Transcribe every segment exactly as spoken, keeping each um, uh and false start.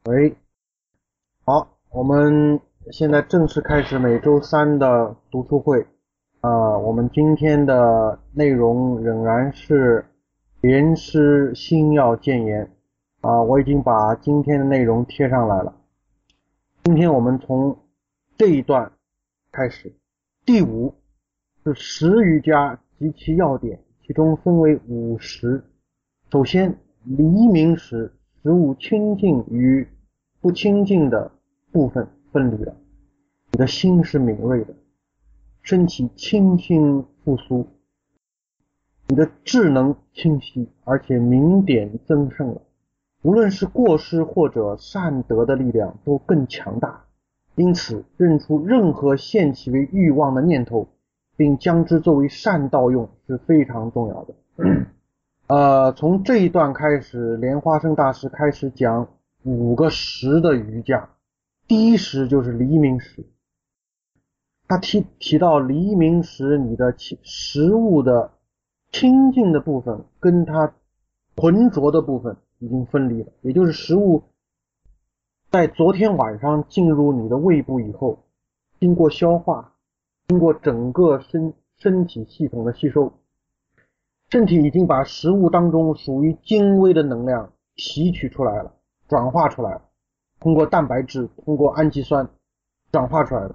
喂，好，我们现在正式开始每周三的读书会。啊、我们今天的内容仍然是莲师心要谏言。啊、我已经把今天的内容贴上来了。今天我们从这一段开始，第五是十余家及其要点，其中分为五十。首先，黎明时食物清净与不清净的部分分离了，你的心是敏锐的，身体清新复苏，你的智能清晰，而且明点增盛了。无论是过失或者善德的力量都更强大，因此认出任何现起为欲望的念头，并将之作为善道用是非常重要的。呃，从这一段开始，莲花生大师开始讲五个时的瑜伽。第一时就是黎明时，他提提到黎明时你的食物的清净的部分跟它浑浊的部分已经分离了，也就是食物在昨天晚上进入你的胃部以后，经过消化，经过整个身身体系统的吸收，身体已经把食物当中属于精微的能量提取出来了，转化出来了，通过蛋白质，通过氨基酸转化出来了。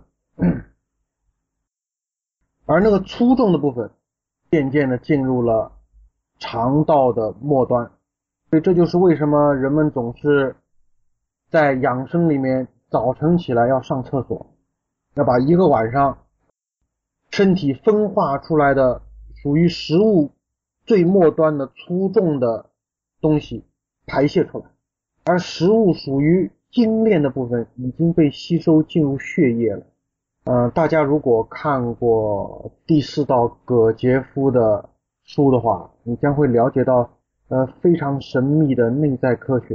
而那个粗重的部分渐渐的进入了肠道的末端。所以这就是为什么人们总是在养生里面早晨起来要上厕所，要把一个晚上身体分化出来的属于食物最末端的粗重的东西排泄出来，而食物属于精炼的部分已经被吸收进入血液了。呃，大家如果看过第四道葛杰夫的书的话，你将会了解到呃非常神秘的内在科学。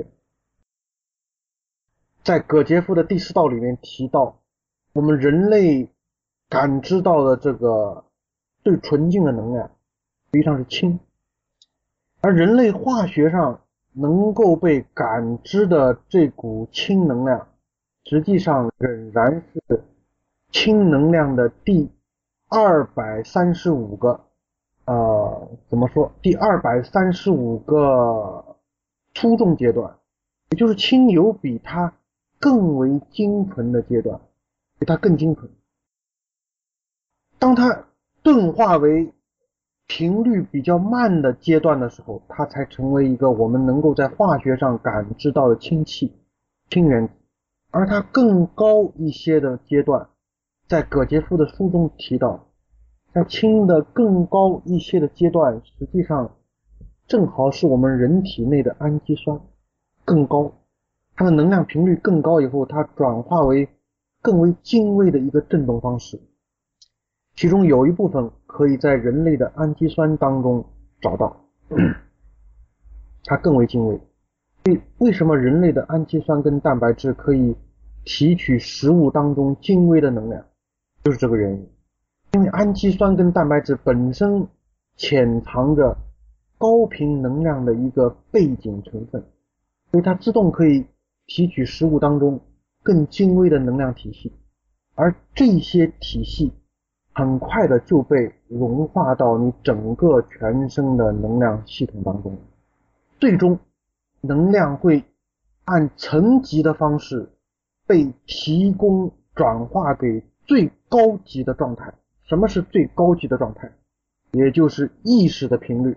在葛杰夫的第四道里面提到，我们人类感知到的这个最纯净的能量实际上是氢，而人类化学上能够被感知的这股氢能量实际上仍然是氢能量的第二百三十五个呃怎么说第二百三十五个粗重阶段，也就是氢有比它更为精纯的阶段，比它更精纯。当它钝化为频率比较慢的阶段的时候，它才成为一个我们能够在化学上感知到的氢气、氢原子。而它更高一些的阶段，在葛杰夫的书中提到，在氢的更高一些的阶段，实际上正好是我们人体内的氨基酸更高，它的能量频率更高以后，它转化为更为精微的一个振动方式，其中有一部分可以在人类的氨基酸当中找到，它更为精微。所以为什么人类的氨基酸跟蛋白质可以提取食物当中精微的能量，就是这个原因。因为氨基酸跟蛋白质本身潜藏着高频能量的一个背景成分，所以它自动可以提取食物当中更精微的能量体系，而这些体系很快的就被融化到你整个全身的能量系统当中，最终能量会按层级的方式被提供转化给最高级的状态。什么是最高级的状态？也就是意识的频率。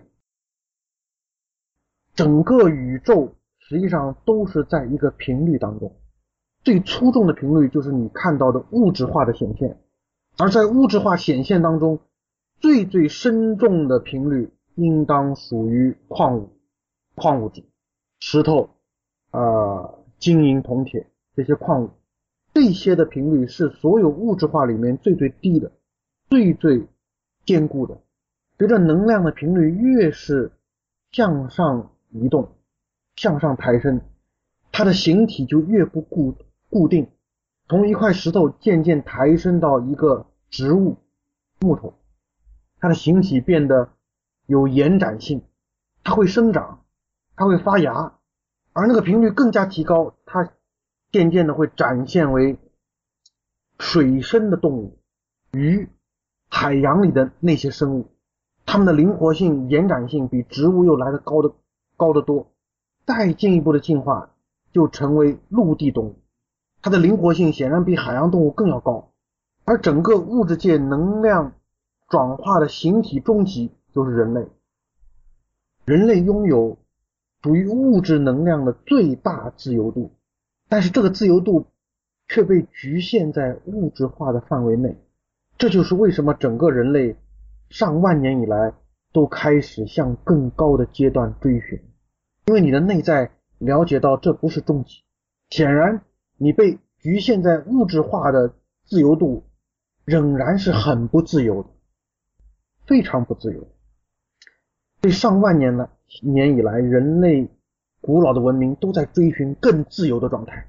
整个宇宙实际上都是在一个频率当中，最粗重的频率就是你看到的物质化的显现，而在物质化显现当中，最最深重的频率应当属于矿物、矿物质、石头、呃金银铜铁这些矿物，这些的频率是所有物质化里面最最低的，最最坚固的。随着能量的频率越是向上移动，向上抬升，它的形体就越不固固定，从一块石头渐渐抬升到一个植物木头，它的形体变得有延展性，它会生长，它会发芽，而那个频率更加提高，它渐渐的会展现为水生的动物，鱼，海洋里的那些生物，它们的灵活性、延展性比植物又来得高的高得多。再进一步的进化，就成为陆地动物，它的灵活性显然比海洋动物更要高。而整个物质界能量转化的形体终极就是人类。人类拥有属于物质能量的最大自由度，但是这个自由度却被局限在物质化的范围内。这就是为什么整个人类上万年以来都开始向更高的阶段追寻，因为你的内在了解到这不是终极。显然你被局限在物质化的自由度仍然是很不自由的，非常不自由。所以上万年来年以来，人类古老的文明都在追寻更自由的状态，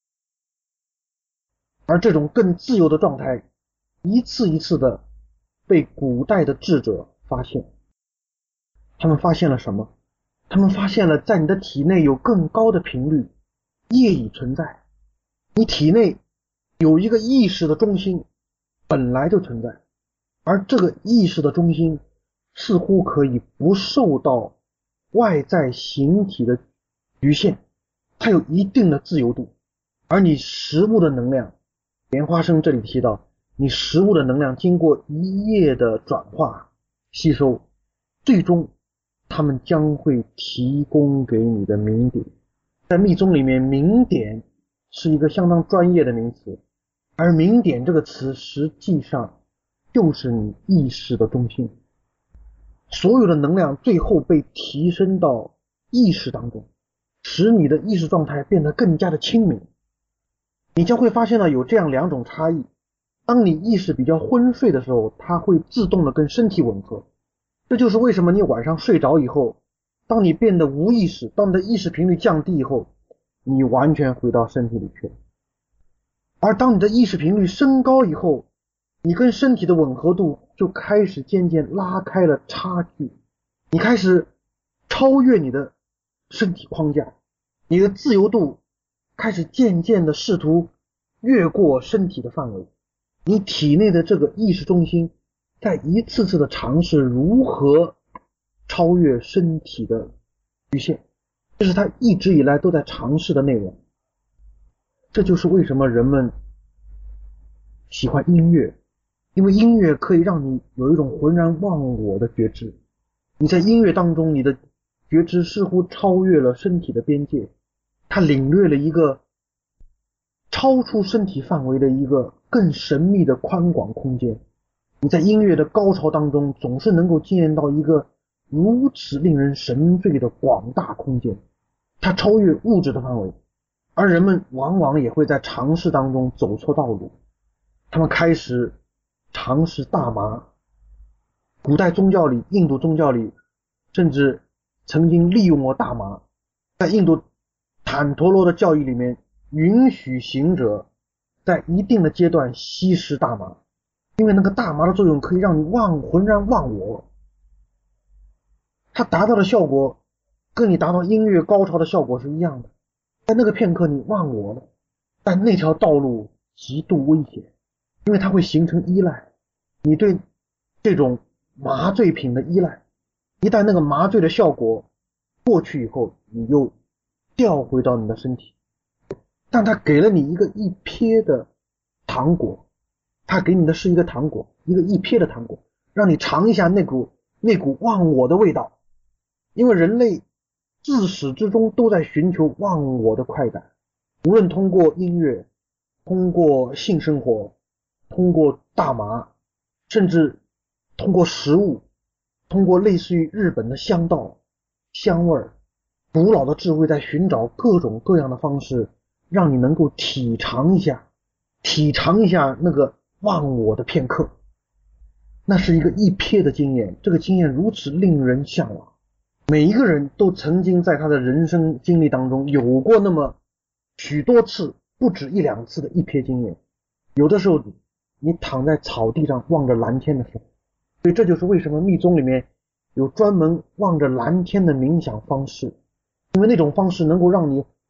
而这种更自由的状态一次一次的被古代的智者发现。他们发现了什么？他们发现了在你的体内有更高的频率业已存在，你体内有一个意识的中心本来就存在，而这个意识的中心似乎可以不受到外在形体的局限，它有一定的自由度。而你食物的能量，莲花生这里提到，你食物的能量经过一夜的转化吸收，最终它们将会提供给你的明点。在密宗里面，明点是一个相当专业的名词，而明点这个词实际上就是你意识的中心。所有的能量最后被提升到意识当中，使你的意识状态变得更加的清明。你将会发现到有这样两种差异。当你意识比较昏睡的时候，它会自动的跟身体吻合。这就是为什么你晚上睡着以后，当你变得无意识，当你的意识频率降低以后，你完全回到身体里去了。而当你的意识频率升高以后，你跟身体的吻合度就开始渐渐拉开了差距，你开始超越你的身体框架，你的自由度开始渐渐的试图越过身体的范围。你体内的这个意识中心在一次次的尝试如何超越身体的局限，这是他一直以来都在尝试的内容。这就是为什么人们喜欢音乐，因为音乐可以让你有一种浑然忘我的觉知。你在音乐当中，你的觉知似乎超越了身体的边界，它领略了一个超出身体范围的一个更神秘的宽广空间。你在音乐的高潮当中总是能够经验到一个如此令人神醉的广大空间，它超越物质的范围。而人们往往也会在尝试当中走错道路，他们开始尝试大麻。古代宗教里，印度宗教里甚至曾经利用过大麻。在印度坦陀罗的教义里面，允许行者在一定的阶段吸食大麻，因为那个大麻的作用可以让你忘浑然忘我。它达到的效果跟你达到音乐高潮的效果是一样的，在那个片刻你忘我了，但那条道路极度危险，因为它会形成依赖。你对这种麻醉品的依赖，一旦那个麻醉的效果过去以后，你又调回到你的身体。但它给了你一个一瞥的糖果，它给你的是一个糖果，一个一瞥的糖果，让你尝一下那股那股忘我的味道。因为人类自始至终都在寻求忘我的快感，无论通过音乐，通过性生活，通过大麻，甚至通过食物，通过类似于日本的香道、香味，古老的智慧在寻找各种各样的方式，让你能够体尝一下体尝一下那个忘我的片刻。那是一个一瞥的经验，这个经验如此令人向往。每一个人都曾经在他的人生经历当中有过那么许多次，不止一两次的一瞥经验。有的时候你躺在草地上望着蓝天的时候，所以这就是为什么密宗里面有专门望着蓝天的冥想方式，因为那种方式能够让你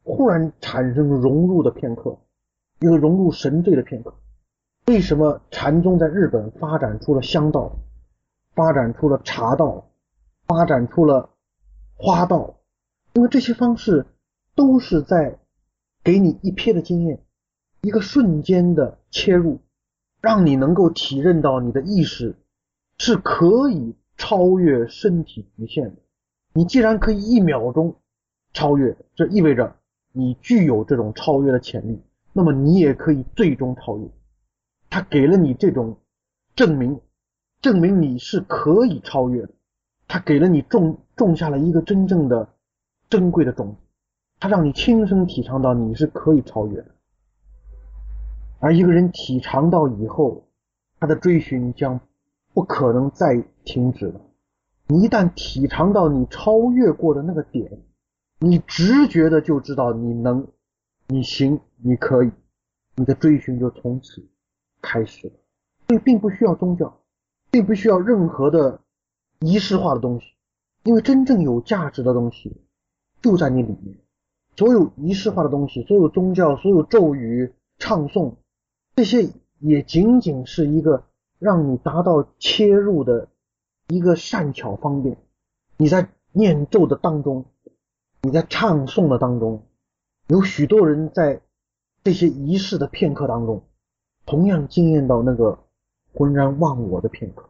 忽然产生融入的片刻，一个融入神罪的片刻。为什么禅宗在日本发展出了香道，发展出了茶道，发展出了花道？因为这些方式都是在给你一瞥的经验，一个瞬间的切入，让你能够体认到你的意识是可以超越身体局限的。你既然可以一秒钟超越，这意味着你具有这种超越的潜力，那么你也可以最终超越。他给了你这种证明，证明你是可以超越的。他给了你种种下了一个真正的珍贵的种子，他让你亲身体尝到你是可以超越的。而一个人体尝到以后，他的追寻将不可能再停止了。你一旦体尝到你超越过的那个点，你直觉的就知道你能，你行，你可以，你的追寻就从此开始了。所以并不需要宗教，并不需要任何的仪式化的东西，因为真正有价值的东西就在你里面。所有仪式化的东西，所有宗教，所有咒语、唱诵，这些也仅仅是一个让你达到切入的一个善巧方便。你在念咒的当中，你在唱诵的当中，有许多人在这些仪式的片刻当中同样经验到那个浑然忘我的片刻。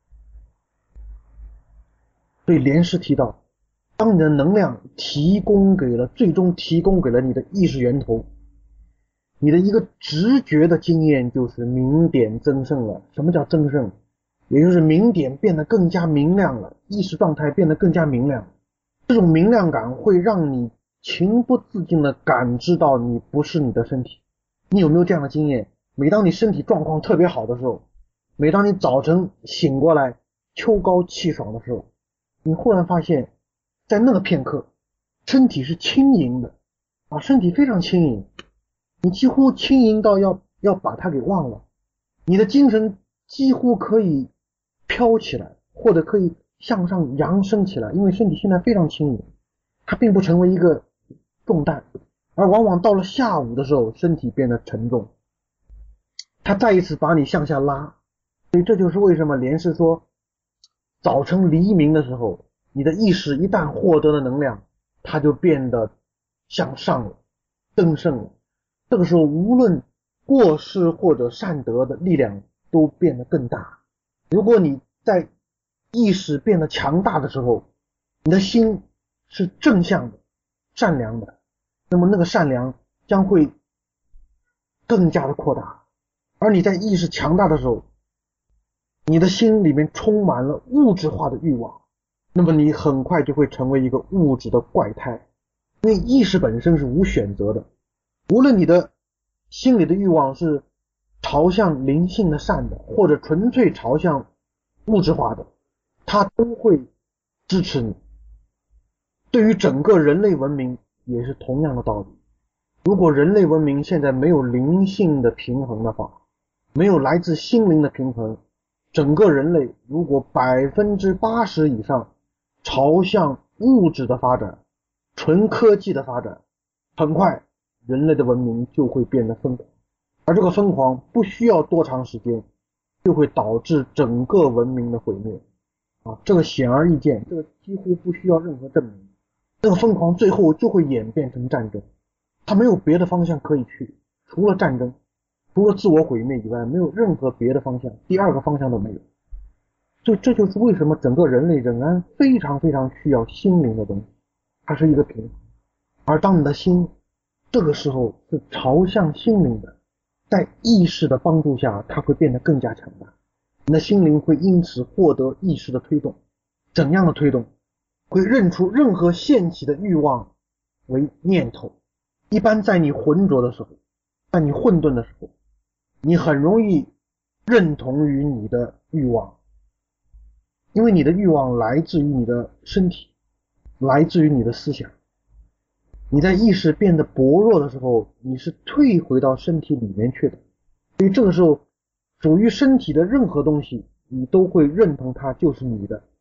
所以莲师提到，当你的能量提供给了最终提供给了你的意识源头，你的一个直觉的经验就是明点增盛了。什么叫增盛？也就是明点变得更加明亮了，意识状态变得更加明亮。这种明亮感会让你情不自禁的感知到你不是你的身体。你有没有这样的经验？每当你身体状况特别好的时候，每当你早晨醒过来秋高气爽的时候，你忽然发现在那个片刻身体是轻盈的啊，身体非常轻盈，你几乎轻盈到要要把它给忘了，你的精神几乎可以飘起来，或者可以向上扬升起来，因为身体现在非常轻盈，它并不成为一个重担。而往往到了下午的时候，身体变得沉重，它再一次把你向下拉。所以这就是为什么莲师说，早晨黎明的时候，你的意识一旦获得了能量，它就变得向上了，登盛了。这个时候无论过失或者善德的力量都变得更大。如果你在意识变得强大的时候，你的心是正向的、善良的，那么那个善良将会更加的扩大。而你在意识强大的时候，你的心里面充满了物质化的欲望，那么你很快就会成为一个物质的怪胎。因为意识本身是无选择的，无论你的心里的欲望是朝向灵性的善的，或者纯粹朝向物质化的，它都会支持你。对于整个人类文明也是同样的道理。如果人类文明现在没有灵性的平衡的话，没有来自心灵的平衡，整个人类如果百分之八十以上朝向物质的发展，纯科技的发展，很快人类的文明就会变得疯狂。而这个疯狂不需要多长时间，就会导致整个文明的毁灭啊！这个显而易见，这个几乎不需要任何证明。这个疯狂最后就会演变成战争，它没有别的方向可以去，除了战争，除了自我毁灭以外，没有任何别的方向，第二个方向都没有。所以这就是为什么整个人类仍然非常非常需要心灵的东西，它是一个平衡。而当你的心这个时候是朝向心灵的，在意识的帮助下，它会变得更加强大。你的心灵会因此获得意识的推动。怎样的推动？会认出任何现起的欲望为念头。一般在你浑浊的时候，在你混沌的时候，你很容易认同于你的欲望，因为你的欲望来自于你的身体，来自于你的思想。你在意识变得薄弱的时候，你是退回到身体里面去的，所以这个时候属于身体的任何东西你都会认同它就是你的，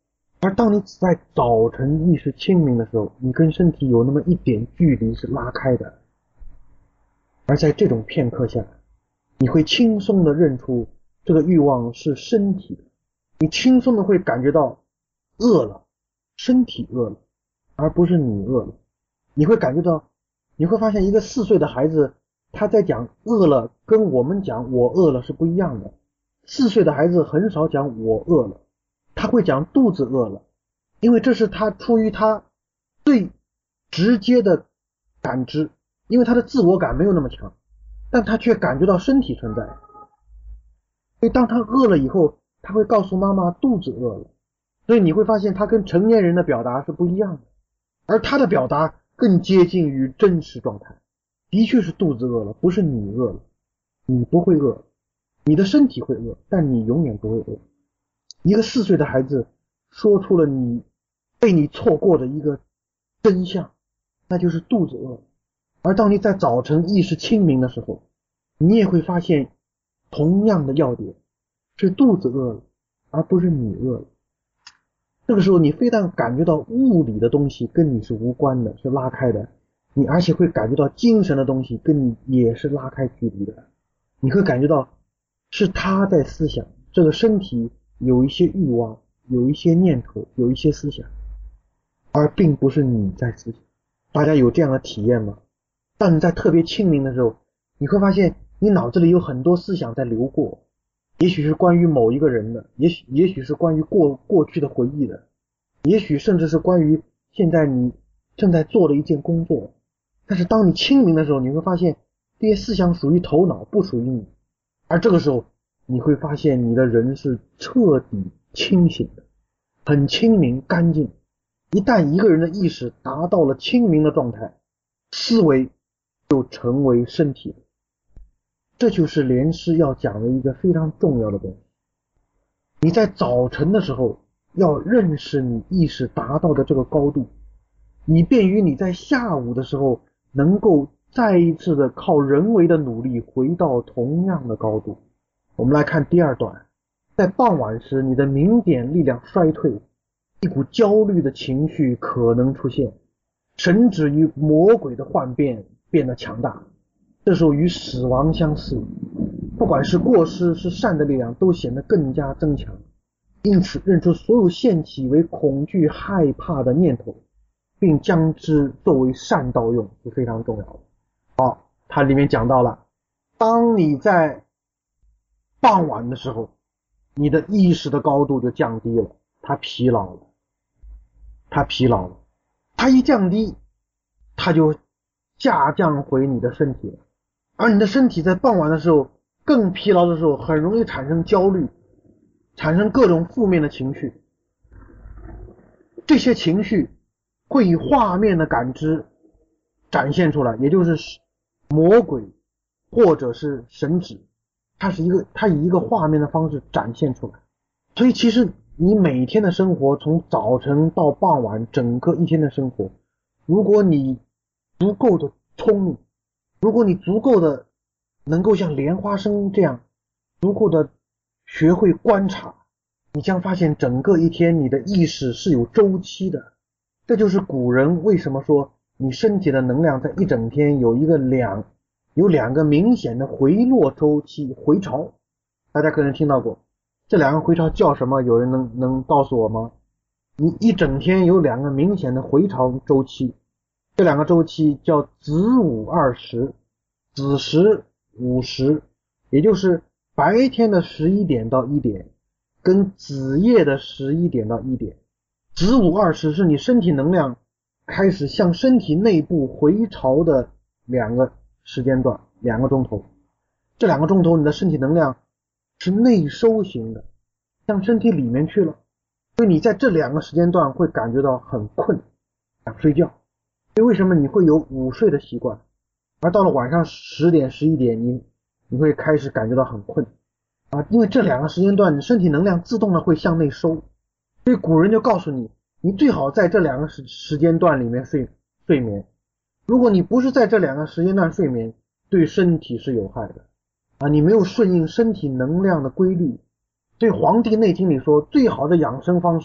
而当你在早晨意识清明的时候，你跟身体有那么一点距离是拉开的，而在这种片刻下，你会轻松的认出这个欲望是身体的，你轻松的会感觉到饿了，身体饿了，而不是你饿了。你会感觉到，你会发现一个四岁的孩子，他在讲饿了，跟我们讲我饿了是不一样的。四岁的孩子很少讲我饿了，他会讲肚子饿了，因为这是他出于他最直接的感知，因为他的自我感没有那么强，但他却感觉到身体存在。所以当他饿了以后，他会告诉妈妈肚子饿了。所以你会发现他跟成年人的表达是不一样的，而他的表达更接近于真实状态。的确是肚子饿了，不是你饿了，你不会饿，你的身体会饿，但你永远不会饿。一个四岁的孩子说出了你被你错过的一个真相，那就是肚子饿了。而当你在早晨意识清明的时候，你也会发现同样的要点，是肚子饿了，而不是你饿了。这个时候你非但感觉到物理的东西跟你是无关的，是拉开的，你而且会感觉到精神的东西跟你也是拉开距离的。你会感觉到是他在思想，这个身体有一些欲望，有一些念头，有一些思想，而并不是你在思想。大家有这样的体验吗？当你在特别清明的时候，你会发现你脑子里有很多思想在流过，也许是关于某一个人的，也许也许是关于过过去的回忆的，也许甚至是关于现在你正在做的一件工作。但是当你清明的时候，你会发现这些思想属于头脑，不属于你。而这个时候你会发现你的人是彻底清醒的，很清明干净。一旦一个人的意识达到了清明的状态，思维就成为身体了。这就是莲师要讲的一个非常重要的东西。你在早晨的时候要认识你意识达到的这个高度，以便于你在下午的时候能够再一次的靠人为的努力回到同样的高度。我们来看第二段，在傍晚时你的明点力量衰退，一股焦虑的情绪可能出现，神指与魔鬼的幻变变得强大，这时候与死亡相似，不管是过失是善的力量都显得更加增强，因此认出所有现起为恐惧害怕的念头，并将之作为善道用是非常重要的。好，它里面讲到了，当你在傍晚的时候，你的意识的高度就降低了，它疲劳了，它疲劳了，它一降低，它就下降回你的身体了。而你的身体在傍晚的时候更疲劳的时候，很容易产生焦虑，产生各种负面的情绪。这些情绪会以画面的感知展现出来，也就是魔鬼或者是神旨，它是一个它以一个画面的方式展现出来。所以其实你每天的生活，从早晨到傍晚，整个一天的生活，如果你足够的聪明，如果你足够的能够像莲花生这样足够的学会观察，你将发现整个一天你的意识是有周期的。这就是古人为什么说你身体的能量在一整天有一个两有两个明显的回落周期，回潮。大家可能听到过这两个回潮叫什么？有人能能告诉我吗？你一整天有两个明显的回潮周期，这两个周期叫子午二时，子时午时，也就是白天的十一点到一点跟子夜的十一点到一点。子午二时是你身体能量开始向身体内部回潮的两个时间段，两个钟头。这两个钟头你的身体能量是内收型的，向身体里面去了，所以你在这两个时间段会感觉到很困，想睡觉。所以为什么你会有午睡的习惯，而到了晚上十点十一点你你会开始感觉到很困啊？因为这两个时间段你身体能量自动的会向内收。所以古人就告诉你，你最好在这两个时时间段里面睡睡眠。如果你不是在这两个时间段睡眠，对身体是有害的啊！你没有顺应身体能量的规律。所以《黄帝内经》里说，最好的养生方式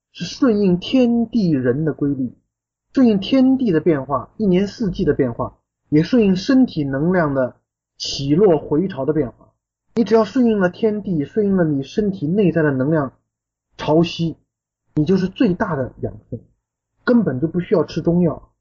是顺应天地人的规律，顺应天地的变化，一年四季的变化，也顺应身体能量的起落回潮的变化。你只要顺应了天地，顺应了你身体内在的能量潮汐，你就是最大的养分，根本就不需要吃中药。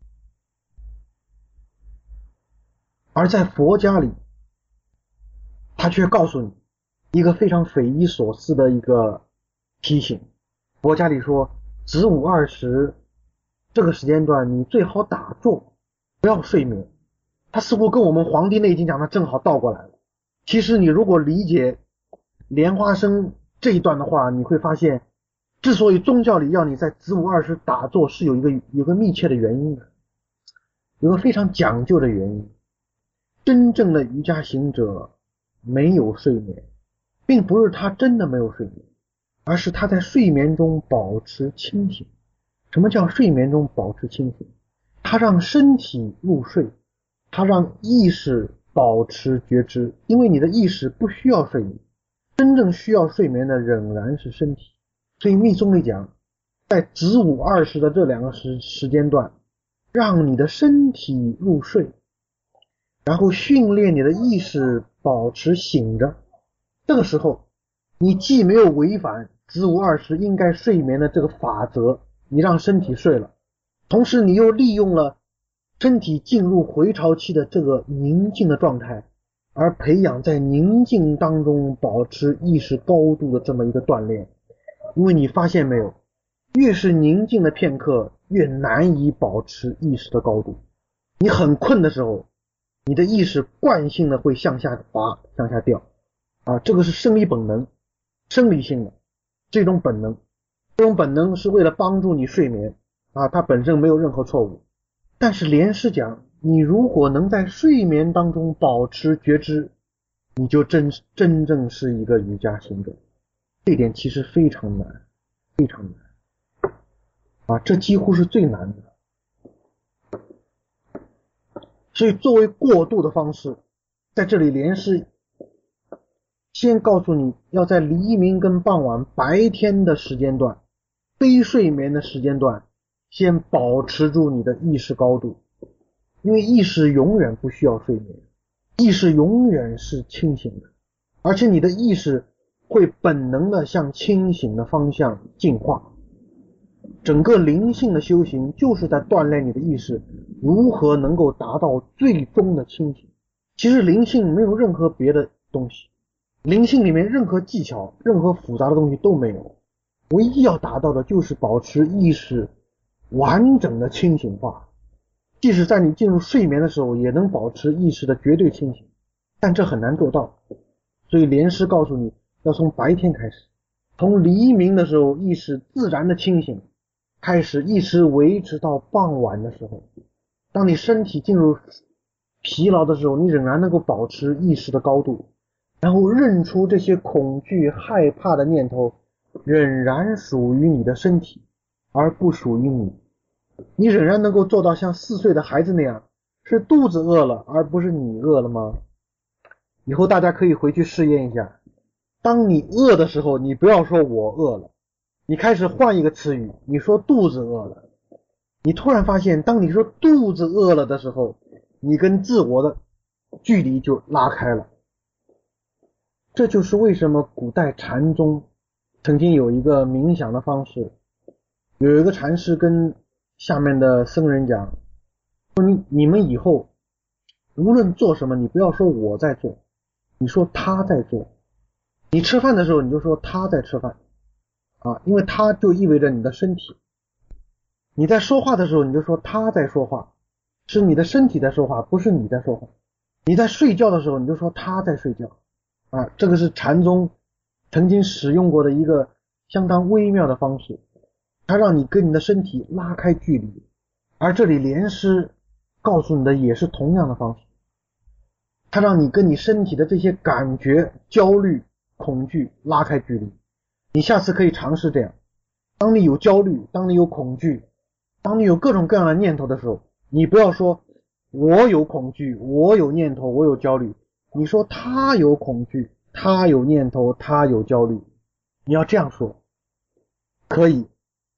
而在佛家里，他却告诉你一个非常匪夷所思的一个提醒。佛家里说，子午二时这个时间段你最好打坐，不要睡眠。他似乎跟我们《黄帝内经》讲的正好倒过来了。其实你如果理解莲花生这一段的话，你会发现之所以宗教里要你在子午二时打坐，是有一个有个密切的原因的，有个非常讲究的原因。真正的瑜伽行者没有睡眠，并不是他真的没有睡眠，而是他在睡眠中保持清醒。什么叫睡眠中保持清醒？他让身体入睡，他让意识保持觉知，因为你的意识不需要睡眠，真正需要睡眠的仍然是身体。所以密宗里讲，在子午二时的这两个时时间段，让你的身体入睡，然后训练你的意识保持醒着。这个时候你既没有违反子午二时应该睡眠的这个法则，你让身体睡了，同时你又利用了身体进入回潮期的这个宁静的状态，而培养在宁静当中保持意识高度的这么一个锻炼。因为你发现没有，越是宁静的片刻，越难以保持意识的高度。你很困的时候，你的意识惯性的会向下滑，向下掉啊，这个是生理本能，生理性的这种本能，这种本能是为了帮助你睡眠啊，它本身没有任何错误。但是莲师讲，你如果能在睡眠当中保持觉知，你就真真正是一个瑜伽行者。这点其实非常难，非常难啊，这几乎是最难的。所以作为过渡的方式，在这里莲师先告诉你要在黎明跟傍晚白天的时间段，非睡眠的时间段，先保持住你的意识高度。因为意识永远不需要睡眠，意识永远是清醒的，而且你的意识会本能的向清醒的方向进化。整个灵性的修行就是在锻炼你的意识如何能够达到最终的清醒。其实灵性没有任何别的东西，灵性里面任何技巧，任何复杂的东西都没有，唯一要达到的就是保持意识完整的清醒化。即使在你进入睡眠的时候也能保持意识的绝对清醒，但这很难做到。所以莲师告诉你要从白天开始，从黎明的时候意识自然的清醒开始，一直维持到傍晚的时候。当你身体进入疲劳的时候，你仍然能够保持意识的高度，然后认出这些恐惧害怕的念头仍然属于你的身体而不属于你。你仍然能够做到像四岁的孩子那样，是肚子饿了而不是你饿了吗？以后大家可以回去试验一下，当你饿的时候，你不要说我饿了，你开始换一个词语，你说肚子饿了。你突然发现，当你说肚子饿了的时候，你跟自我的距离就拉开了。这就是为什么古代禅宗曾经有一个冥想的方式，有一个禅师跟下面的僧人讲，说你你们以后无论做什么，你不要说我在做，你说他在做。你吃饭的时候你就说他在吃饭啊，因为他就意味着你的身体。你在说话的时候你就说他在说话，是你的身体在说话，不是你在说话。你在睡觉的时候你就说他在睡觉啊，这个是禅宗曾经使用过的一个相当微妙的方式，它让你跟你的身体拉开距离。而这里莲师告诉你的也是同样的方式，它让你跟你身体的这些感觉、焦虑、恐惧拉开距离。你下次可以尝试这样，当你有焦虑，当你有恐惧，当你有各种各样的念头的时候，你不要说我有恐惧，我有念头，我有焦虑，你说他有恐惧，他有念头，他有焦虑。你要这样说可以，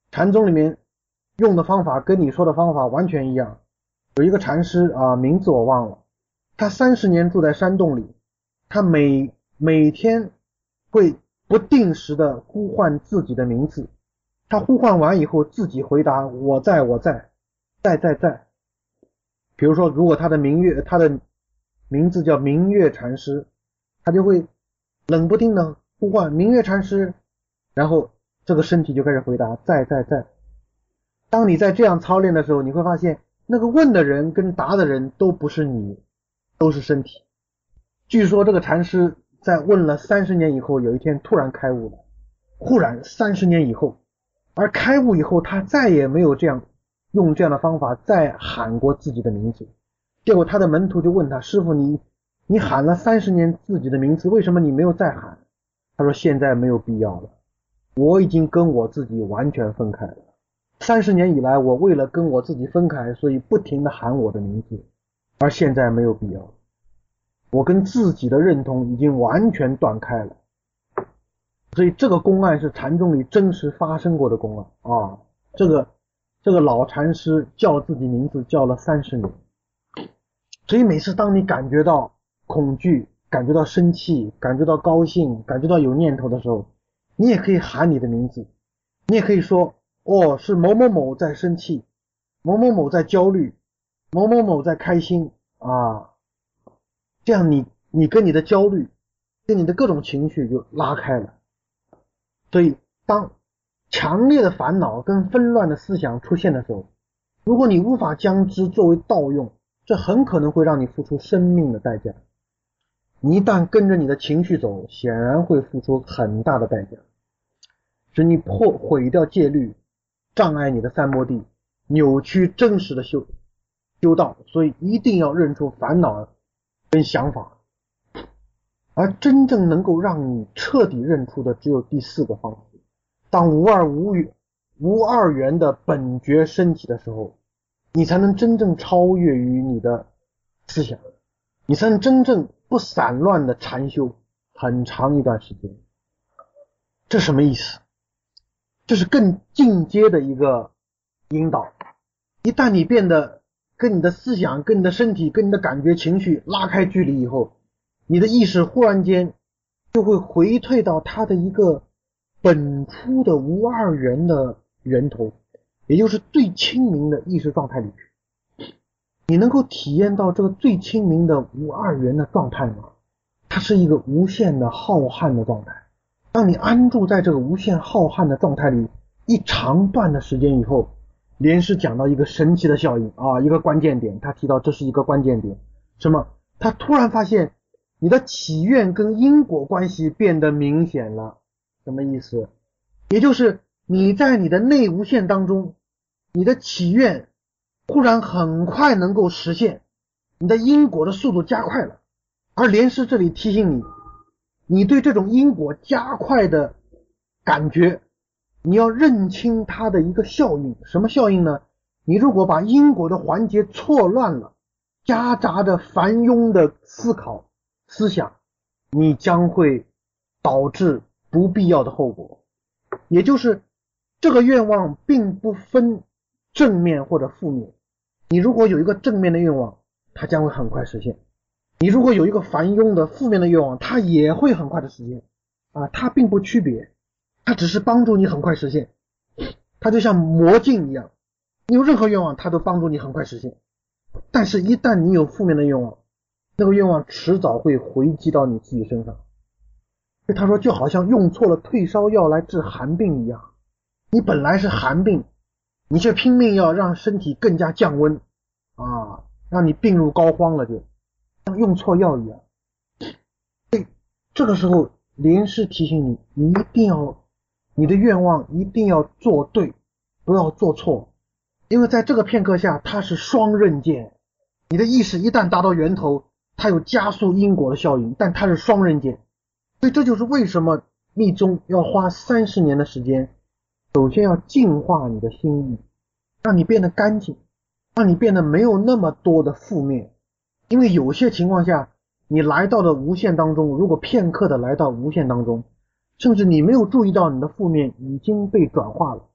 禅宗里面用的方法跟你说的方法完全一样。有一个禅师啊，名字我忘了，他三十年住在山洞里，他每每天会不定时的呼唤自己的名字，他呼唤完以后自己回答我在我在在在在。比如说如果他的明月他的名字叫明月禅师，他就会冷不丁的呼唤明月禅师，然后这个身体就开始回答在在在。当你在这样操练的时候，你会发现那个问的人跟答的人都不是你，都是身体。据说这个禅师在问了三十年以后，有一天突然开悟了，忽然三十年以后，而开悟以后他再也没有这样用这样的方法再喊过自己的名字。结果他的门徒就问他，师父，你你喊了三十年自己的名字，为什么你没有再喊？他说现在没有必要了，我已经跟我自己完全分开了。三十年以来，我为了跟我自己分开，所以不停地喊我的名字，而现在没有必要，我跟自己的认同已经完全断开了。所以这个公案是禅宗里真实发生过的公案啊！这个这个老禅师叫自己名字叫了三十年。所以每次当你感觉到恐惧，感觉到生气，感觉到高兴，感觉到有念头的时候，你也可以喊你的名字，你也可以说，哦，是某某某在生气，某某某在焦虑，某某某在开心啊，这样你你跟你的焦虑跟你的各种情绪就拉开了。所以当强烈的烦恼跟纷乱的思想出现的时候，如果你无法将之作为道用，这很可能会让你付出生命的代价。你一旦跟着你的情绪走，显然会付出很大的代价，使你破毁掉戒律，障碍你的三摩地，扭曲真实的修修道。所以一定要认出烦恼跟想法，而真正能够让你彻底认出的只有第四个方式。当无二无无二元的本觉升起的时候，你才能真正超越于你的思想，你才能真正不散乱的禅修很长一段时间。这什么意思？这是更进阶的一个引导。一旦你变得跟你的思想跟你的身体跟你的感觉情绪拉开距离以后，你的意识忽然间就会回退到它的一个本初的无二元的源头，也就是最清明的意识状态里去。你能够体验到这个最清明的无二元的状态吗？它是一个无限的浩瀚的状态。当你安住在这个无限浩瀚的状态里一长段的时间以后，莲师讲到一个神奇的效应啊，一个关键点，他提到这是一个关键点。什么？他突然发现你的祈愿跟因果关系变得明显了。什么意思？也就是你在你的内无限当中，你的祈愿忽然很快能够实现，你的因果的速度加快了。而莲师这里提醒你，你对这种因果加快的感觉，你要认清它的一个效应。什么效应呢？你如果把因果的环节错乱了，夹杂着繁庸的思考思想，你将会导致不必要的后果。也就是这个愿望并不分正面或者负面，你如果有一个正面的愿望，它将会很快实现；你如果有一个繁庸的负面的愿望，它也会很快的实现啊，它并不区别，它只是帮助你很快实现。它就像魔镜一样，你有任何愿望它都帮助你很快实现，但是一旦你有负面的愿望，那个愿望迟早会回击到你自己身上。所以他说就好像用错了退烧药来治寒病一样，你本来是寒病，你却拼命要让身体更加降温啊，让你病入膏肓了，就像用错药一样。所以这个时候莲师提醒你，你一定要你的愿望一定要做对，不要做错，因为在这个片刻下它是双刃剑。你的意识一旦达到源头，它有加速因果的效应，但它是双刃剑。所以这就是为什么密宗要花三十年的时间，首先要净化你的心意，让你变得干净，让你变得没有那么多的负面。因为有些情况下你来到了无限当中，如果片刻的来到无限当中，甚至你没有注意到你的负面已经被转化了，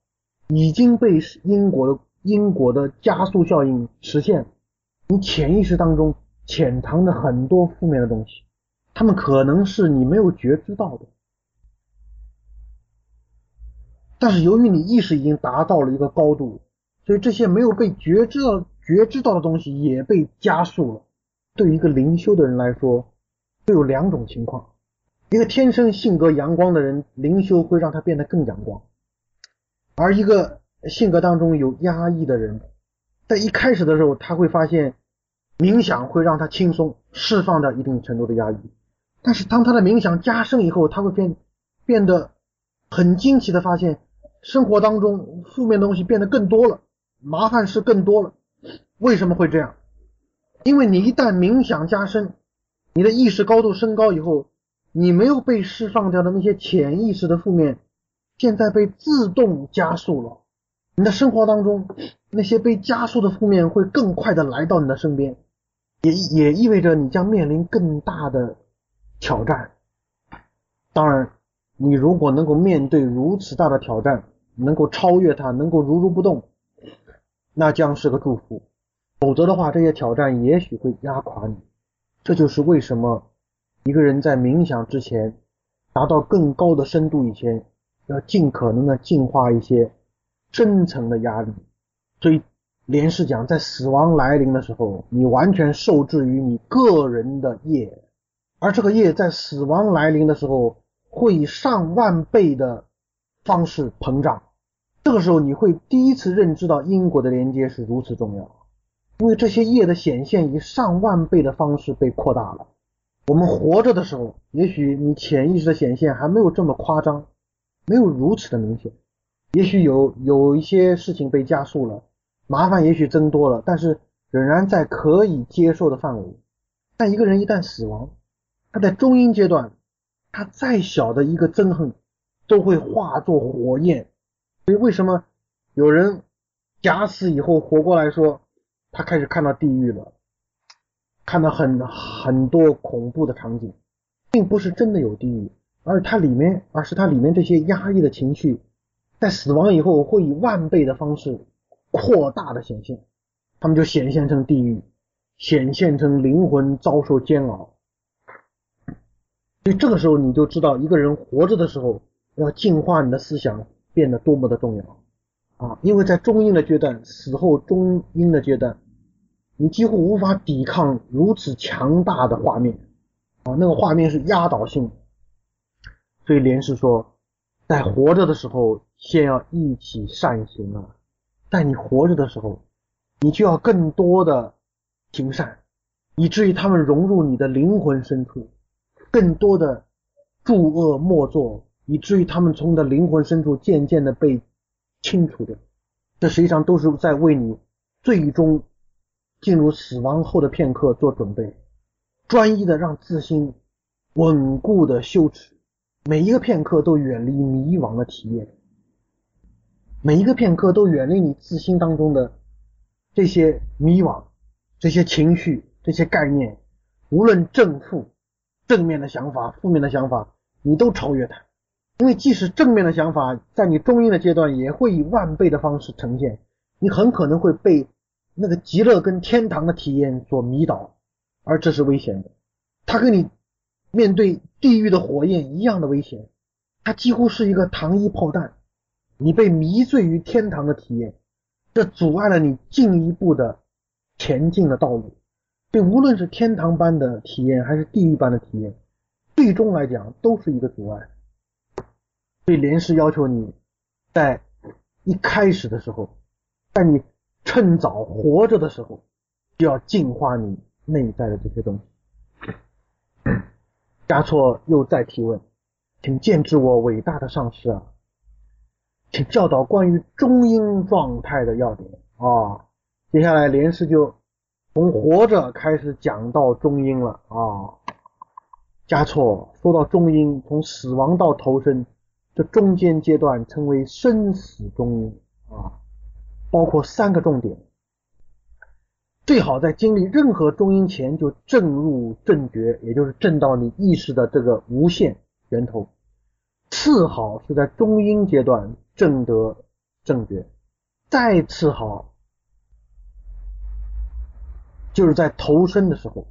已经被因果的因果的加速效应实现，你潜意识当中潜藏着很多负面的东西，它们可能是你没有觉知到的，但是由于你意识已经达到了一个高度，所以这些没有被觉知到觉知到的东西也被加速了。对于一个灵修的人来说，会有两种情况，一个天生性格阳光的人，灵修会让他变得更阳光，而一个性格当中有压抑的人，在一开始的时候他会发现冥想会让他轻松，释放掉一定程度的压抑，但是当他的冥想加深以后，他会变变得很惊奇的发现生活当中负面的东西变得更多了，麻烦事更多了。为什么会这样？因为你一旦冥想加深，你的意识高度升高以后，你没有被释放掉的那些潜意识的负面现在被自动加速了，你的生活当中那些被加速的负面会更快的来到你的身边，也也意味着你将面临更大的挑战。当然你如果能够面对如此大的挑战，能够超越它，能够如如不动，那将是个祝福，否则的话这些挑战也许会压垮你。这就是为什么一个人在冥想之前，达到更高的深度以前，要尽可能的净化一些深层的压力。所以莲师讲，在死亡来临的时候，你完全受制于你个人的业，而这个业在死亡来临的时候会以上万倍的方式膨胀。这个时候你会第一次认知到因果的连接是如此重要，因为这些业的显现以上万倍的方式被扩大了。我们活着的时候，也许你潜意识的显现还没有这么夸张，没有如此的明显，也许有有一些事情被加速了，麻烦也许增多了，但是仍然在可以接受的范围。但一个人一旦死亡，他在中阴阶段，他再小的一个憎恨都会化作火焰。所以为什么有人假死以后活过来说他开始看到地狱了，看到很很多恐怖的场景，并不是真的有地狱，而它里面而是它里面这些压抑的情绪在死亡以后会以万倍的方式扩大的显现，他们就显现成地狱，显现成灵魂遭受煎熬。所以这个时候你就知道一个人活着的时候要净化你的思想变得多么的重要啊！因为在中阴的阶段，死后中阴的阶段，你几乎无法抵抗如此强大的画面啊，那个画面是压倒性的。所以莲师说，在活着的时候先要一起善行啊，在你活着的时候你就要更多的行善，以至于他们融入你的灵魂深处，更多的诸恶莫作，以至于他们从你的灵魂深处渐渐的被清除掉。这实际上都是在为你最终进入死亡后的片刻做准备，专一的让自心稳固的修持，每一个片刻都远离迷惘的体验，每一个片刻都远离你自心当中的这些迷惘，这些情绪，这些概念，无论正负，正面的想法，负面的想法，你都超越它。因为即使正面的想法在你中阴的阶段也会以万倍的方式呈现，你很可能会被那个极乐跟天堂的体验所迷倒，而这是危险的。它跟你面对地狱的火焰一样的危险，它几乎是一个糖衣炮弹，你被迷醉于天堂的体验，这阻碍了你进一步的前进的道路。所以无论是天堂般的体验还是地狱般的体验，最终来讲都是一个阻碍。所以莲师要求你在一开始的时候，在你趁早活着的时候，就要净化你内在的这些东西。嘉措又再提问，请见知我伟大的上师啊，请教导关于中阴状态的要点啊。接下来莲师就从活着开始讲到中阴了啊。嘉措说到中阴，从死亡到投生，这中间阶段称为生死中阴啊，包括三个重点。最好在经历任何中阴前就证入正觉，也就是证到你意识的这个无限源头。次好是在中阴阶段证得正觉。再次好就是在投身的时候。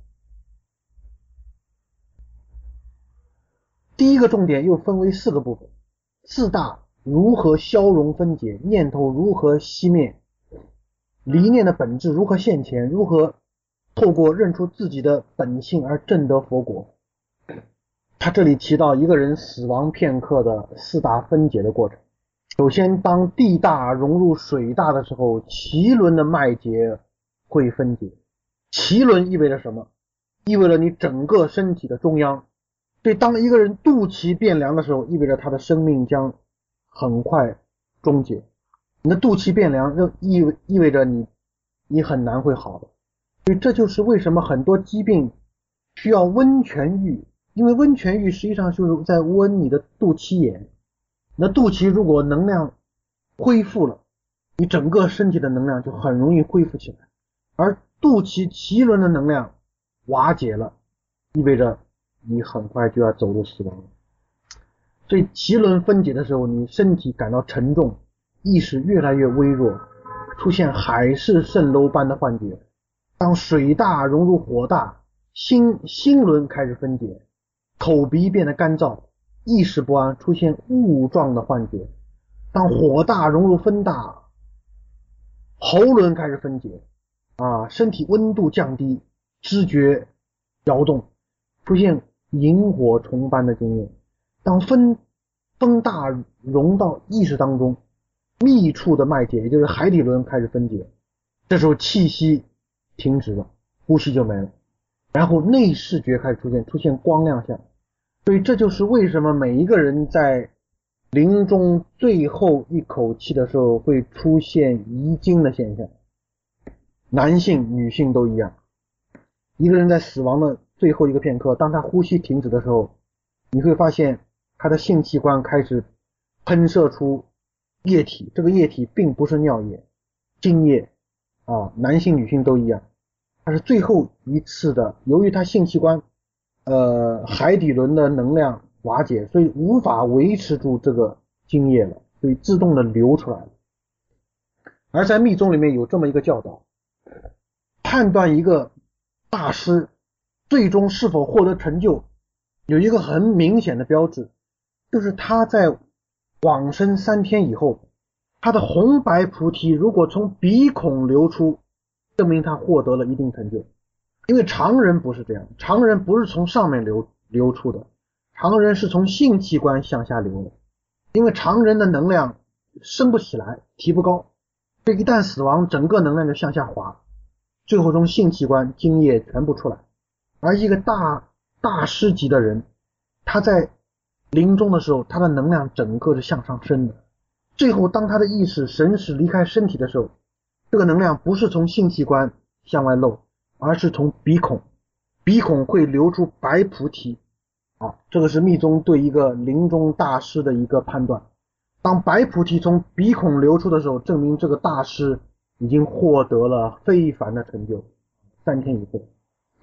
第一个重点又分为四个部分：四大如何消融分解，念头如何熄灭，离念的本质如何现前，如何透过认出自己的本性而证得佛果。他这里提到一个人死亡片刻的四大分解的过程。首先，当地大融入水大的时候，脐轮的脉结会分解。脐轮意味着什么？意味着你整个身体的中央。所以当一个人肚脐变凉的时候，意味着他的生命将很快终结。你的肚脐变凉意味意味着你你很难会好的。所以这就是为什么很多疾病需要温泉浴，因为温泉浴实际上就是在温你的肚脐眼。你的肚脐如果能量恢复了，你整个身体的能量就很容易恢复起来。而肚脐脐轮的能量瓦解了，意味着你很快就要走入死亡。所以脐轮分解的时候，你身体感到沉重，意识越来越微弱，出现海市蜃楼般的幻觉。当水大融入火大，心心轮开始分解，口鼻变得干燥，意识不安，出现雾状的幻觉。当火大融入风大，喉轮开始分解啊，身体温度降低，知觉摇动，出现萤火虫般的经验。当风风大融到意识当中，密处的脉结，也就是海底轮开始分解，这时候气息停止了，呼吸就没了，然后内视觉开始出现，出现光亮相。所以这就是为什么每一个人在临终最后一口气的时候会出现遗精的现象，男性女性都一样。一个人在死亡的最后一个片刻，当他呼吸停止的时候，你会发现他的性器官开始喷射出液体，这个液体并不是尿液，精液啊，男性女性都一样。它是最后一次的，由于他性器官呃海底轮的能量瓦解，所以无法维持住这个精液了，所以自动的流出来了。而在密宗里面有这么一个教导，判断一个大师最终是否获得成就，有一个很明显的标志，就是他在往生三天以后，他的红白菩提如果从鼻孔流出，证明他获得了一定成就。因为常人不是这样，常人不是从上面流流出的，常人是从性器官向下流的。因为常人的能量升不起来，提不高，所以一旦死亡，整个能量就向下滑，最后从性器官精液全部出来。而一个大大师级的人，他在临终的时候，他的能量整个是向上升的。最后当他的意识神识离开身体的时候，这个能量不是从性器官向外漏，而是从鼻孔，鼻孔会流出白菩提啊，这个是密宗对一个临终大师的一个判断。当白菩提从鼻孔流出的时候，证明这个大师已经获得了非凡的成就。三天以后，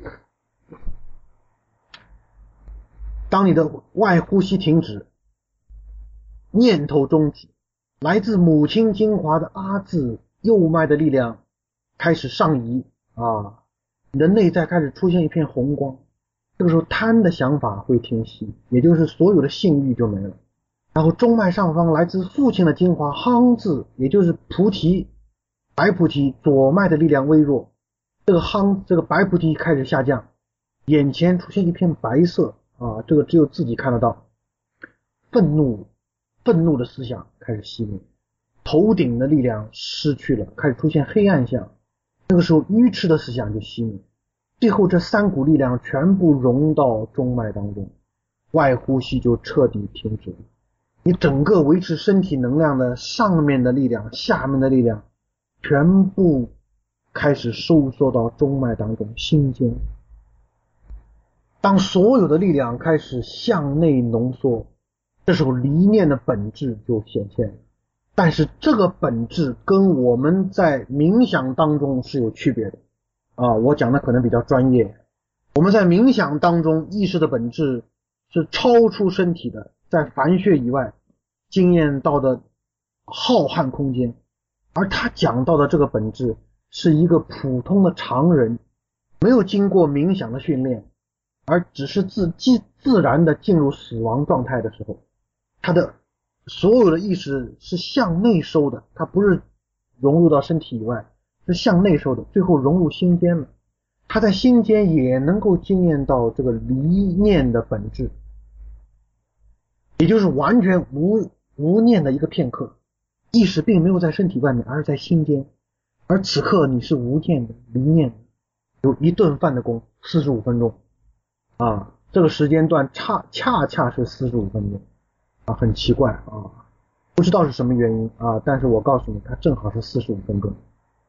当你的外呼吸停止，念头终止，来自母亲精华的阿字右脉的力量开始上移啊，你的内在开始出现一片红光。这个时候贪的想法会停息，也就是所有的性欲就没了。然后中脉上方来自父亲的精华夯字，也就是菩提白菩提左脉的力量微弱，这个夯这个白菩提开始下降，眼前出现一片白色啊，这个只有自己看得到。愤怒愤怒的思想开始熄灭，头顶的力量失去了，开始出现黑暗相，这个时候愚痴的思想就熄灭。最后这三股力量全部融到中脉当中，外呼吸就彻底停止了。你整个维持身体能量的上面的力量下面的力量全部开始收缩到中脉当中心间。当所有的力量开始向内浓缩，这时候离念的本质就显现。但是这个本质跟我们在冥想当中是有区别的啊，我讲的可能比较专业。我们在冥想当中意识的本质是超出身体的，在凡血以外经验到的浩瀚空间，而他讲到的这个本质是一个普通的常人，没有经过冥想的训练，而只是自自自然的进入死亡状态的时候，他的所有的意识是向内收的，它不是融入到身体以外，是向内收的，最后融入心间了。他在心间也能够经验到这个离念的本质，也就是完全无无念的一个片刻，意识并没有在身体外面，而是在心间，而此刻你是无念的，离念的，有一顿饭的功，四十五分钟啊，这个时间段恰恰恰是四十五分钟啊，很奇怪啊，不知道是什么原因啊，但是我告诉你，它正好是四十五分钟。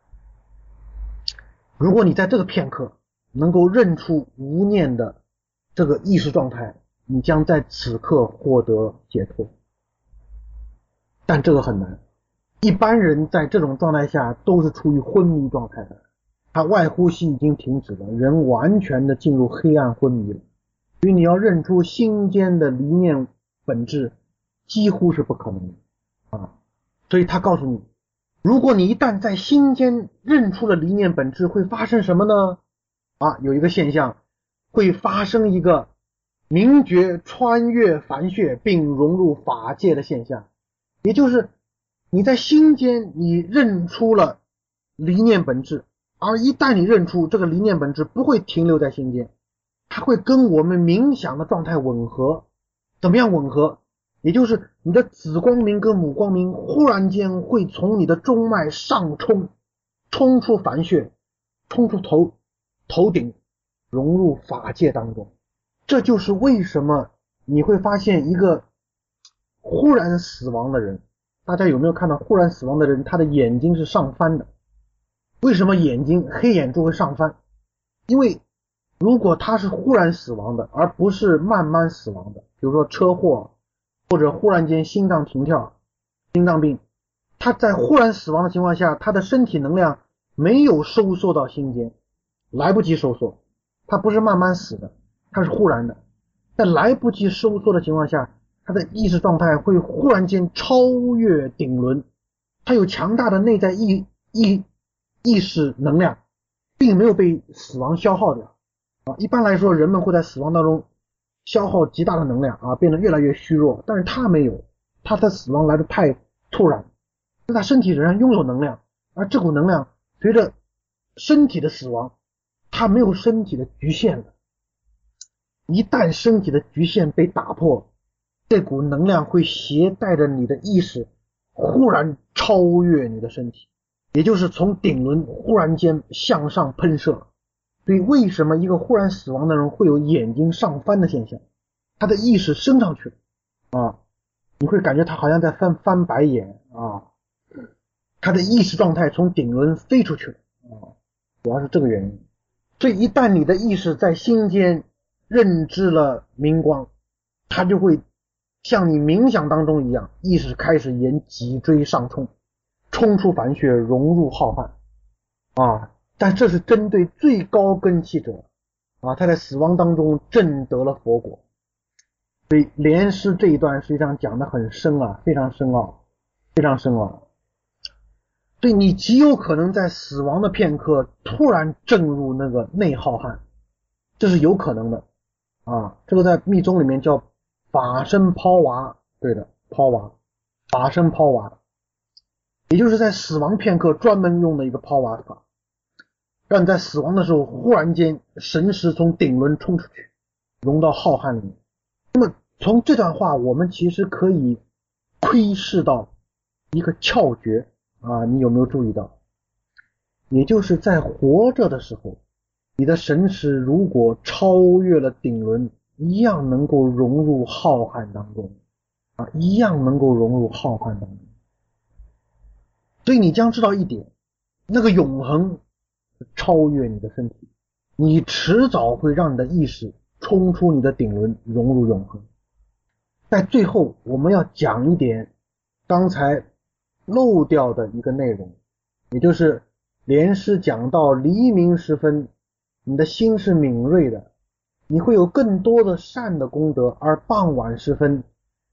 如果你在这个片刻能够认出无念的这个意识状态，你将在此刻获得解脱。但这个很难，一般人在这种状态下都是处于昏迷状态的，他外呼吸已经停止了，人完全的进入黑暗昏迷了，所以你要认出心间的离念本质几乎是不可能的啊。所以他告诉你，如果你一旦在心间认出了离念本质，会发生什么呢？啊，有一个现象，会发生一个明觉穿越凡血并融入法界的现象，也就是你在心间你认出了离念本质，而一旦你认出这个离念本质不会停留在心间，它会跟我们冥想的状态吻合。怎么样吻合？也就是你的子光明跟母光明忽然间会从你的中脉上冲，冲出凡血，冲出头头顶，融入法界当中。这就是为什么你会发现一个忽然死亡的人，大家有没有看到忽然死亡的人他的眼睛是上翻的？为什么眼睛黑眼珠会上翻？因为如果他是忽然死亡的，而不是慢慢死亡的，比如说车祸或者忽然间心脏停跳，心脏病，他在忽然死亡的情况下，他的身体能量没有收缩到心间，来不及收缩，他不是慢慢死的，他是忽然的，在来不及收缩的情况下，他的意识状态会忽然间超越顶轮，他有强大的内在意意意识能量，并没有被死亡消耗掉啊。一般来说，人们会在死亡当中消耗极大的能量啊，变得越来越虚弱，但是他没有，他的死亡来得太突然，但他身体仍然拥有能量，而这股能量随着身体的死亡，他没有身体的局限了。一旦身体的局限被打破，这股能量会携带着你的意识忽然超越你的身体，也就是从顶轮忽然间向上喷射。所以为什么一个忽然死亡的人会有眼睛上翻的现象？他的意识升上去了啊，你会感觉他好像在翻翻白眼啊，他的意识状态从顶轮飞出去了啊，主要是这个原因。所以一旦你的意识在心间认知了明光，它就会像你冥想当中一样，意识开始沿脊椎上冲，冲出凡血，融入浩瀚啊。但这是针对最高根器者啊，他在死亡当中证得了佛果。所以莲师这一段实际上讲得很深啊，非常深奥，非常深奥。所以你极有可能在死亡的片刻突然证入那个内浩瀚，这是有可能的啊。这个在密宗里面叫法身抛娃，对的，抛娃，法身抛娃，也就是在死亡片刻专门用的一个抛娃法，让你在死亡的时候忽然间神识从顶轮冲出去，融到浩瀚里面。那么从这段话我们其实可以窥视到一个窍诀啊，你有没有注意到？也就是在活着的时候，你的神识如果超越了顶轮，一样能够融入浩瀚当中啊，一样能够融入浩瀚当中。所以你将知道一点，那个永恒超越你的身体，你迟早会让你的意识冲出你的顶轮，融入永恒。在最后我们要讲一点刚才漏掉的一个内容，也就是莲师讲到黎明时分你的心是敏锐的，你会有更多的善的功德，而傍晚时分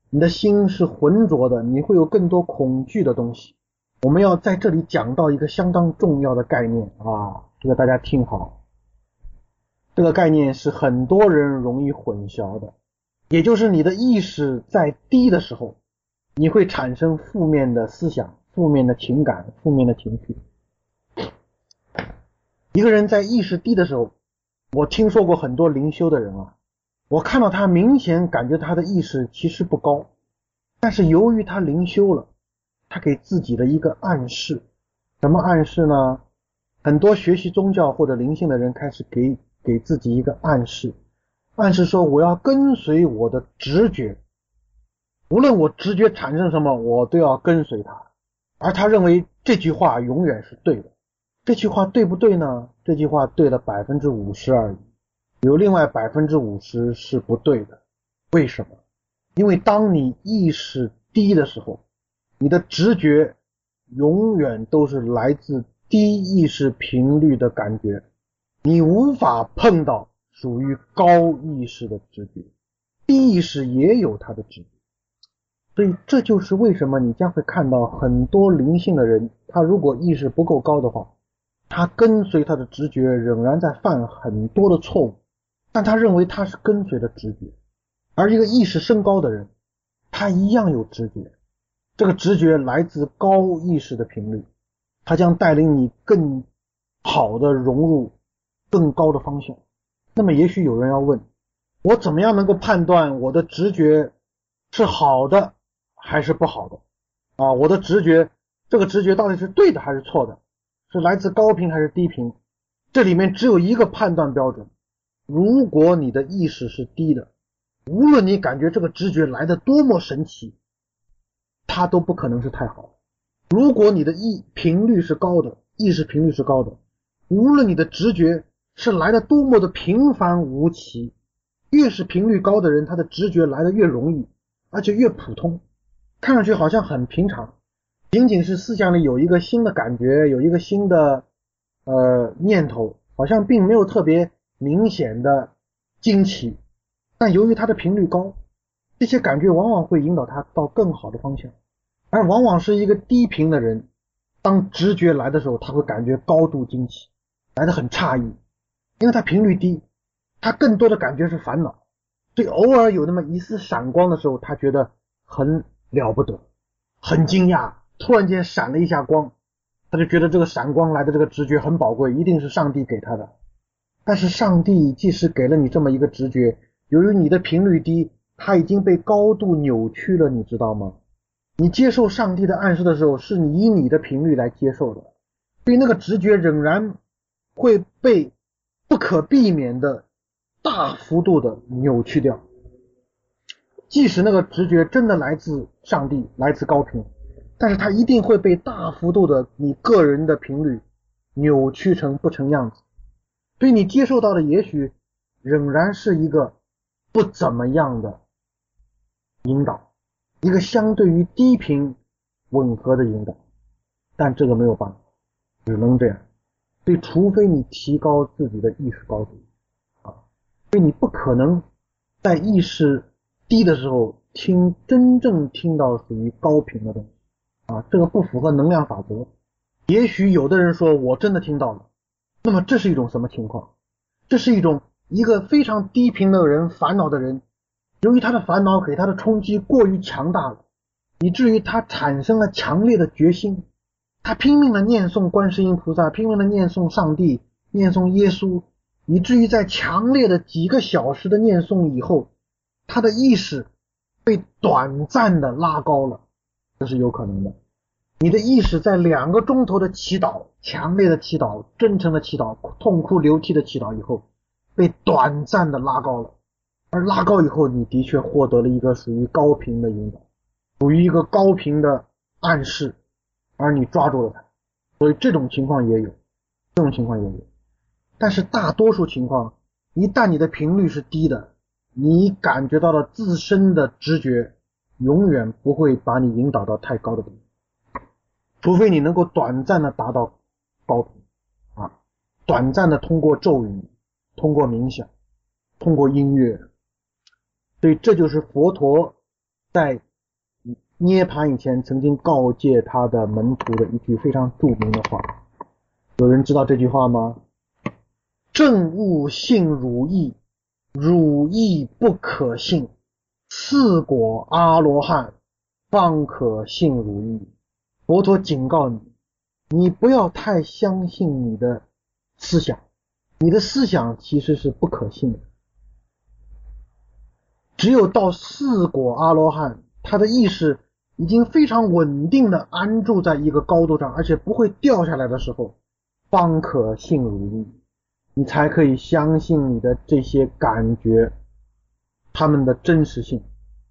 你的心是浑浊的，你会有更多恐惧的东西。我们要在这里讲到一个相当重要的概念啊，这个大家听好，这个概念是很多人容易混淆的，也就是你的意识在低的时候，你会产生负面的思想、负面的情感、负面的情绪。一个人在意识低的时候，我听说过很多灵修的人啊，我看到他明显感觉他的意识其实不高，但是由于他灵修了，他给自己的一个暗示。什么暗示呢？很多学习宗教或者灵性的人开始给给自己一个暗示，暗示说我要跟随我的直觉，无论我直觉产生什么，我都要跟随它。而他认为这句话永远是对的。这句话对不对呢？这句话对了 百分之五十 而已，有另外 百分之五十 是不对的。为什么？因为当你意识低的时候，你的直觉永远都是来自低意识频率的感觉，你无法碰到属于高意识的直觉，低意识也有它的直觉。所以这就是为什么你将会看到很多灵性的人，他如果意识不够高的话，他跟随他的直觉仍然在犯很多的错误，但他认为他是跟随的直觉。而一个意识升高的人，他一样有直觉，这个直觉来自高意识的频率，它将带领你更好的融入更高的方向。那么也许有人要问，我怎么样能够判断我的直觉是好的还是不好的啊？我的直觉，这个直觉到底是对的还是错的？是来自高频还是低频？这里面只有一个判断标准，如果你的意识是低的，无论你感觉这个直觉来得多么神奇，它都不可能是太好。如果你的意频率是高的，意识频率是高的，无论你的直觉是来得多么的平凡无奇，越是频率高的人，他的直觉来得越容易，而且越普通，看上去好像很平常，仅仅是思想里有一个新的感觉，有一个新的呃念头，好像并没有特别明显的惊奇，但由于它的频率高，这些感觉往往会引导他到更好的方向。而往往是一个低频的人，当直觉来的时候，他会感觉高度惊奇，来得很诧异，因为他频率低，他更多的感觉是烦恼，所以偶尔有那么一丝闪光的时候，他觉得很了不得，很惊讶，突然间闪了一下光，他就觉得这个闪光来的这个直觉很宝贵，一定是上帝给他的。但是上帝即使给了你这么一个直觉，由于你的频率低，它已经被高度扭曲了，你知道吗？你接受上帝的暗示的时候，是你以你的频率来接受的，所以那个直觉仍然会被不可避免的大幅度的扭曲掉。即使那个直觉真的来自上帝，来自高频，但是它一定会被大幅度的你个人的频率扭曲成不成样子，所以你接受到的也许仍然是一个不怎么样的引导，一个相对于低频吻合的引导，但这个没有办法，只能这样。所以除非你提高自己的意识高度啊，所以你不可能在意识低的时候听真正听到属于高频的东西啊，这个不符合能量法则。也许有的人说我真的听到了，那么这是一种什么情况？这是一种一个非常低频的人，烦恼的人，由于他的烦恼给他的冲击过于强大了，以至于他产生了强烈的决心，他拼命的念诵观世音菩萨，拼命的念诵上帝，念诵耶稣，以至于在强烈的几个小时的念诵以后，他的意识被短暂的拉高了，这是有可能的。你的意识在两个钟头的祈祷，强烈的祈祷，真诚的祈祷，痛哭流涕的祈祷以后，被短暂的拉高了，而拉高以后，你的确获得了一个属于高频的引导，属于一个高频的暗示，而你抓住了它。所以这种情况也有，这种情况也有。但是大多数情况，一旦你的频率是低的，你感觉到了自身的直觉，永远不会把你引导到太高的地方。除非你能够短暂的达到高频啊，短暂的通过咒语，通过冥想，通过音乐。所以这就是佛陀在涅槃以前曾经告诫他的门徒的一句非常著名的话。有人知道这句话吗？正悟信汝意，汝意不可信，四果阿罗汉方可信汝意。佛陀警告你，你不要太相信你的思想，你的思想其实是不可信的。只有到四果阿罗汉，他的意识已经非常稳定的安住在一个高度上，而且不会掉下来的时候，方可信汝意，你才可以相信你的这些感觉他们的真实性。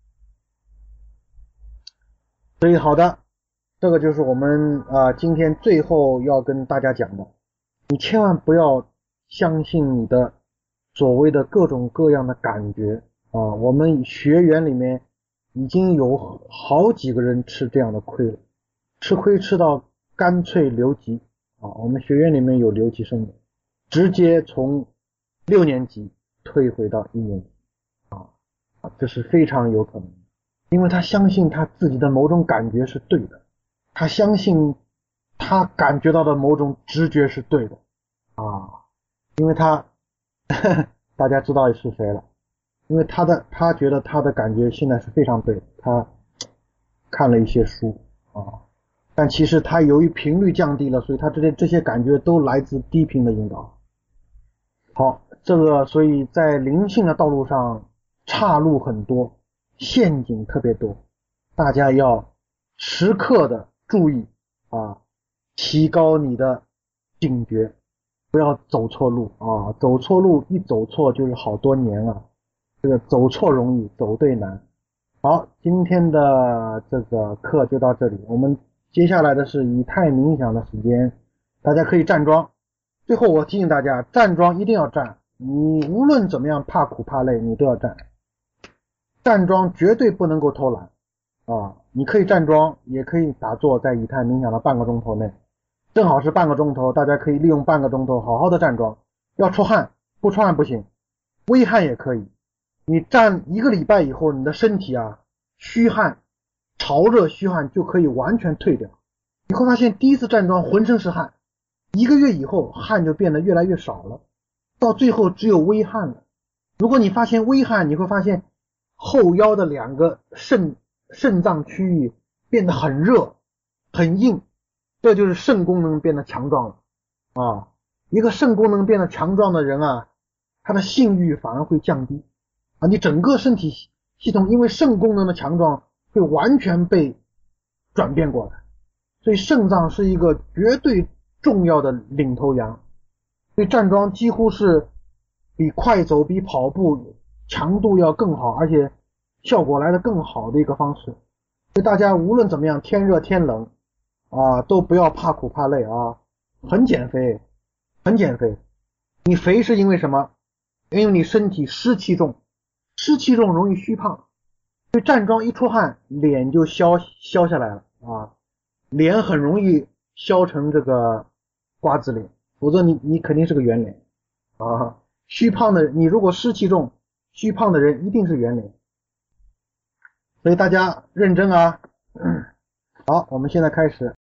所以好的，这个就是我们啊、呃、今天最后要跟大家讲的，你千万不要相信你的所谓的各种各样的感觉啊！我们学员里面已经有好几个人吃这样的亏了，吃亏吃到干脆留级啊！我们学院里面有留级生的，直接从六年级退回到一年级啊，这是非常有可能的，因为他相信他自己的某种感觉是对的，他相信他感觉到的某种直觉是对的啊，因为他呵呵大家知道是谁了，因为他的他觉得他的感觉现在是非常对的，他看了一些书啊，但其实他由于频率降低了，所以他这些这些感觉都来自低频的引导。好，这个所以在灵性的道路上岔路很多，陷阱特别多，大家要时刻的注意啊，提高你的警觉，不要走错路啊！走错路一走错就是好多年了，这个走错容易，走对难。好，今天的这个课就到这里，我们接下来的是以太冥想的时间，大家可以站桩。最后我提醒大家，站桩一定要站，你无论怎么样怕苦怕累，你都要站。站桩绝对不能够偷懒啊！你可以站桩，也可以打坐，在以太冥想的半个钟头内，正好是半个钟头，大家可以利用半个钟头好好的站桩。要出汗，不出汗不行，微汗也可以。你站一个礼拜以后，你的身体啊，虚汗、潮热虚汗就可以完全退掉。你会发现第一次站桩浑身是汗，一个月以后汗就变得越来越少了，到最后只有微汗了。如果你发现微汗，你会发现后腰的两个肾肾脏区域变得很热很硬，这就是肾功能变得强壮了啊！一个肾功能变得强壮的人啊，他的性欲反而会降低啊！你整个身体系统因为肾功能的强壮会完全被转变过来，所以肾脏是一个绝对重要的领头羊，所以站桩几乎是比快走比跑步强度要更好，而且效果来得更好的一个方式。所以大家无论怎么样，天热天冷啊，都不要怕苦怕累啊，很减肥很减肥。你肥是因为什么？因为你身体湿气重，湿气重容易虚胖，所以站桩一出汗脸就消消下来了啊，脸很容易消成这个瓜子脸，否则你你肯定是个圆脸啊。虚胖的你如果湿气重，虚胖的人一定是圆脸。所以大家认真啊。好，我们现在开始。